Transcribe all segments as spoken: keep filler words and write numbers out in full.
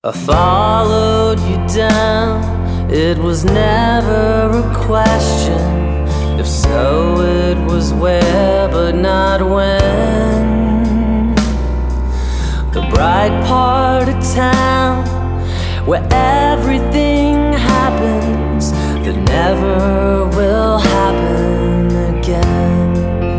I followed you down, it was never a question. If so, it was where, but not when. The bright part of town, where everything happens that never will happen again.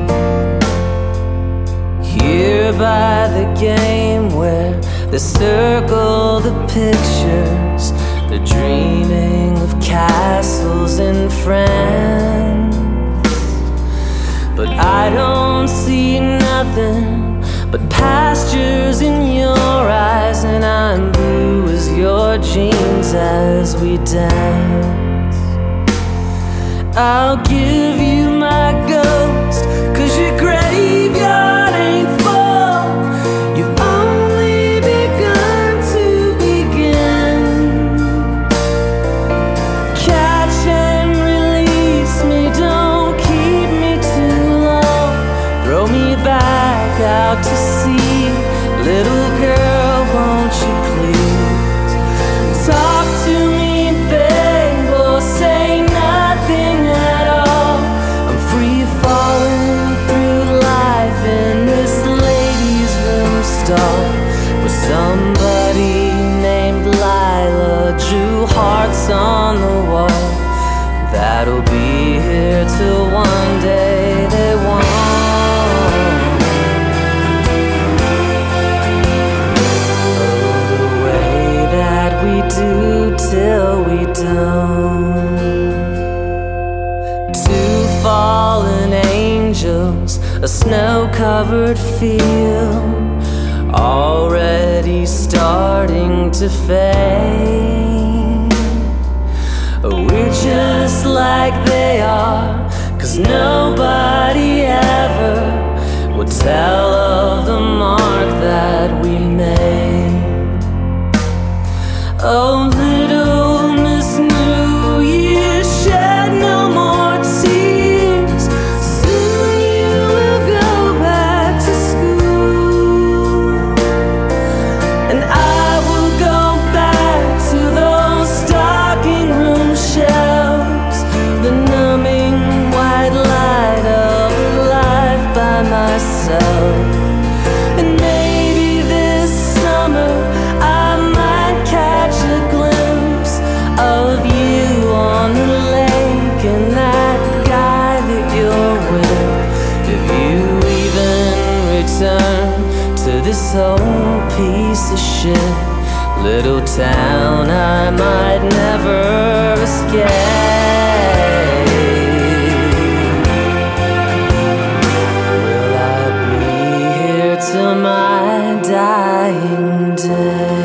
Here by the game where they circle the pictures, they're dreaming of castles and friends. But I don't see nothing but pastures in your eyes, and I'm blue as your jeans as we dance. I'll give you my ghost, 'cause your graveyard ain't full. You've only begun to begin. Catch and release me, don't keep me too long. Throw me back out to sea, little girl, won't you please? Talk to me, babe, or say nothing at all. I'm free falling through life in this ladies' room stall, where somebody named Lila drew hearts on the wall that'll be here till one day they won't. Do till we don't. Two fallen angels, a snow-covered field, already starting to fade. We're just like they are, 'cause nobody ever would tell of the mark that we made. Oh, little Miss New Year, shed no more tears. Soon you will go back to school, and I will go back to those stocking room shelves, the numbing white light of life by myself. And maybe this summer I might catch a glimpse of you on the lake and that guy that you're with. If you even return to this old piece of shit little town, I might never escape. Will I be here till my dying day?